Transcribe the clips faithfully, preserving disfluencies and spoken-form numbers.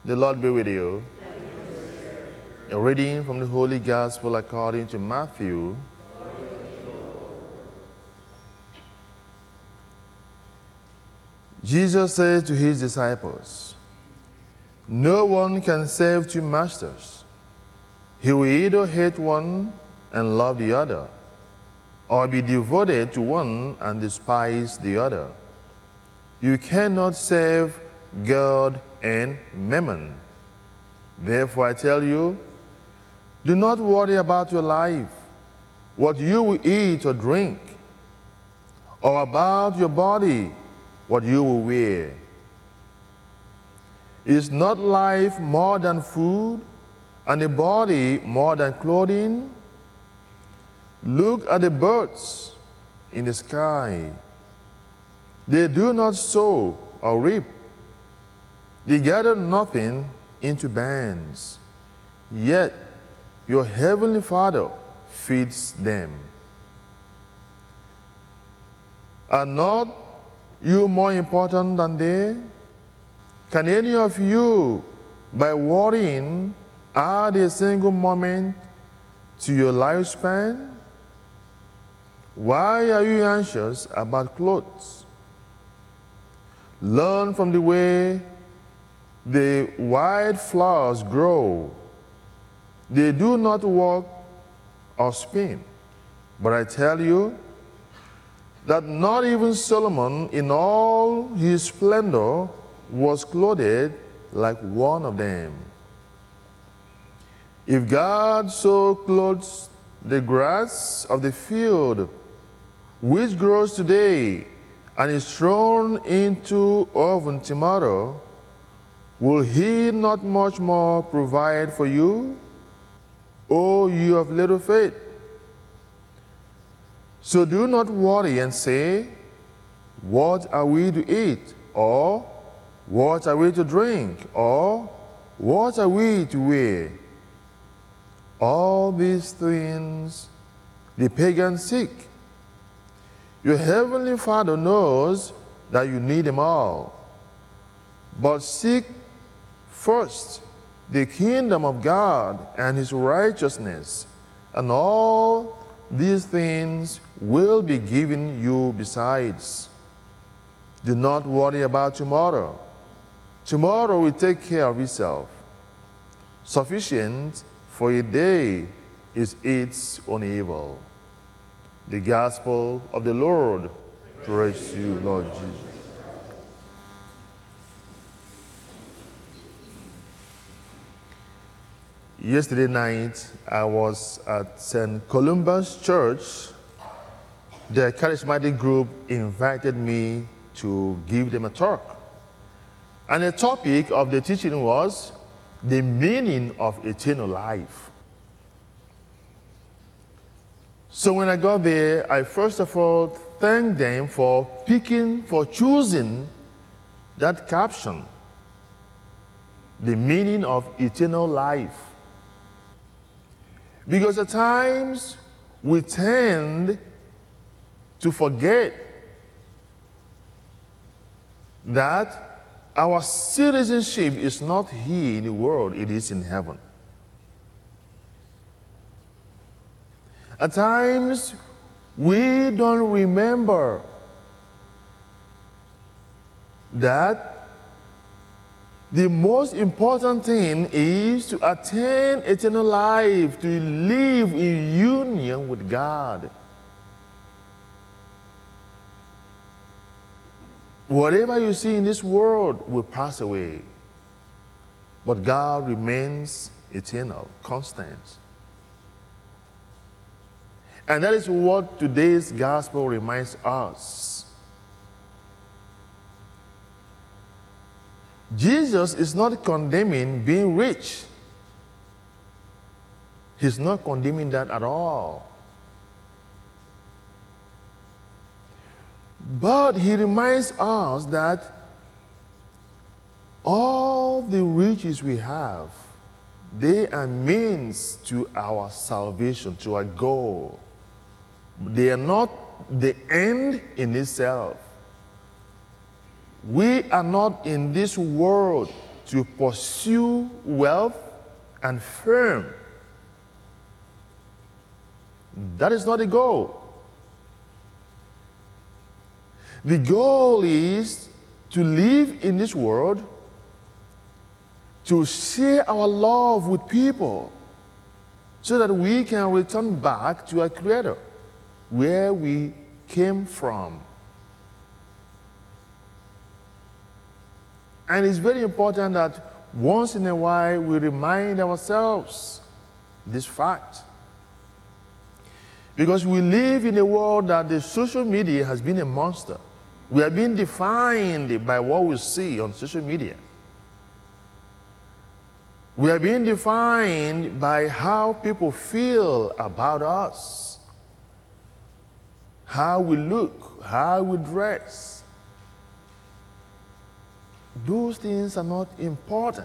The Lord be with you. A reading from the Holy Gospel according to Matthew. Jesus said to his disciples, "No one can serve two masters. He will either hate one and love the other, or be devoted to one and despise the other. You cannot serve God and Mammon. Therefore I tell you, do not worry about your life, what you will eat or drink, or about your body, what you will wear. Is not life more than food, and the body more than clothing? Look at the birds in the sky. They do not sow or reap. They gather nothing into barns, yet your heavenly Father feeds them. Are not you more important than they? Can any of you, by worrying, add a single moment to your lifespan? Why are you anxious about clothes? Learn from the way the wild flowers grow. They do not work or spin. But I tell you that not even Solomon in all his splendor was clothed like one of them. If God so clothes the grass of the field, which grows today and is thrown into oven tomorrow, will he not much more provide for you, O you of little faith? So do not worry and say, what are we to eat? Or what are we to drink? Or what are we to wear? All these things the pagans seek. Your heavenly Father knows that you need them all. But seek first the kingdom of God and his righteousness, and all these things will be given you besides. Do not worry about tomorrow. Tomorrow will take care of itself. Sufficient for a day is its own evil." The Gospel of the Lord. Praise you, Lord Jesus. Yesterday night, I was at Saint Columba's Church. The charismatic group invited me to give them a talk. And the topic of the teaching was the meaning of eternal life. So when I got there, I first of all thanked them for picking, for choosing that caption, the meaning of eternal life. Because at times we tend to forget that our citizenship is not here in the world, it is in heaven. At times we don't remember that the most important thing is to attain eternal life, to live in union with God. Whatever you see in this world will pass away, but God remains eternal, constant. And that is what today's gospel reminds us. Jesus is not condemning being rich. He's not condemning that at all. But he reminds us that all the riches we have, they are means to our salvation, to our goal. They are not the end in itself. We are not in this world to pursue wealth and fame. That is not the goal. The goal is to live in this world, to share our love with people, so that we can return back to our Creator, where we came from. And it's very important that once in a while we remind ourselves this fact. Because we live in a world that the social media has been a monster. We are being defined by what we see on social media. We are being defined by how people feel about us, how we look, how we dress. Those things are not important.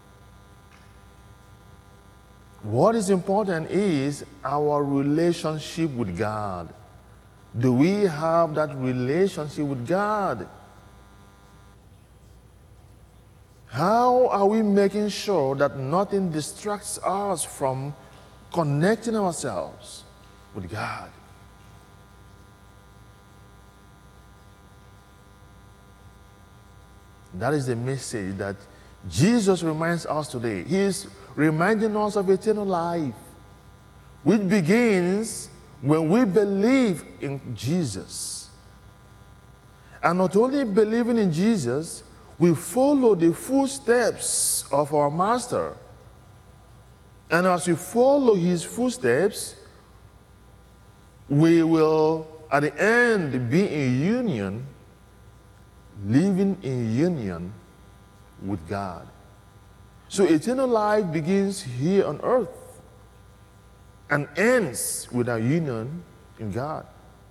What is important is our relationship with God. Do we have that relationship with God? How are we making sure that nothing distracts us from connecting ourselves with God? That is the message that Jesus reminds us today. He is reminding us of eternal life, which begins when we believe in Jesus. And not only believing in Jesus, we follow the footsteps of our Master. And as we follow his footsteps, we will, at the end, be in union, living in union with God. So eternal life begins here on earth and ends with our union in God.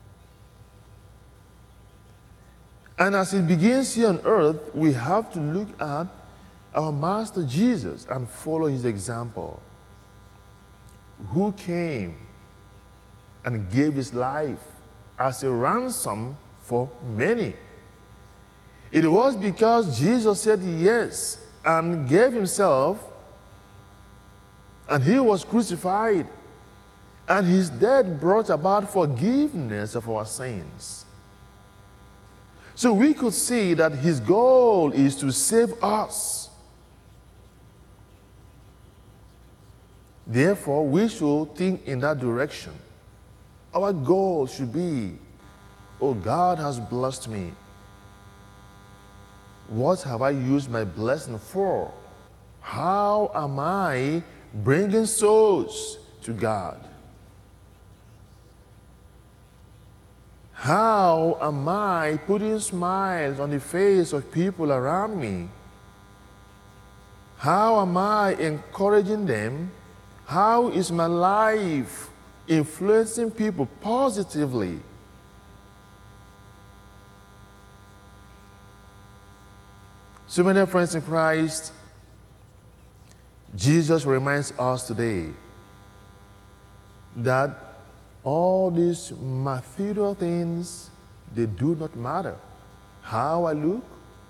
And as it begins here on earth, we have to look at our Master Jesus and follow his example, who came and gave his life as a ransom for many. It was because Jesus said yes and gave himself, and he was crucified, and his death brought about forgiveness of our sins. So we could see that his goal is to save us. Therefore, we should think in that direction. Our goal should be, oh, God has blessed me. What have I used my blessing for? How am I bringing souls to God? How am I putting smiles on the face of people around me? How am I encouraging them? How is my life influencing people positively? So, my dear friends in Christ, Jesus reminds us today that all these material things, they do not matter. How I look,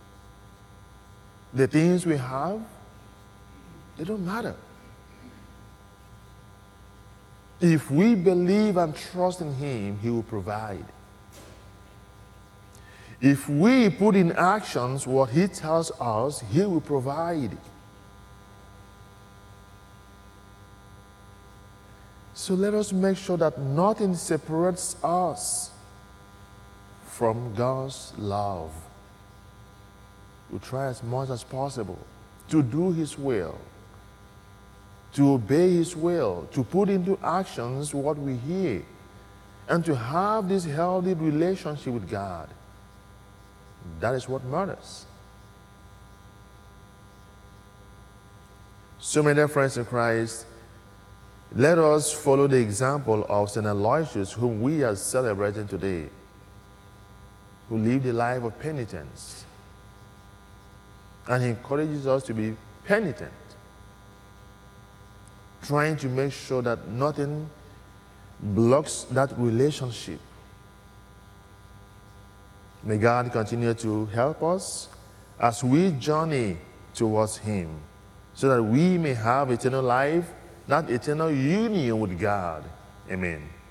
the things we have, they don't matter. If we believe and trust in him, he will provide. If we put in actions what he tells us, he will provide. So let us make sure that nothing separates us from God's love. We try as much as possible to do his will, to obey his will, to put into actions what we hear, and to have this healthy relationship with God. That is what matters. So, my dear friends in Christ, let us follow the example of Saint Aloysius, whom we are celebrating today, who lived a life of penitence. And he encourages us to be penitent, trying to make sure that nothing blocks that relationship. May God continue to help us as we journey towards him, so that we may have eternal life, not eternal union with God. Amen.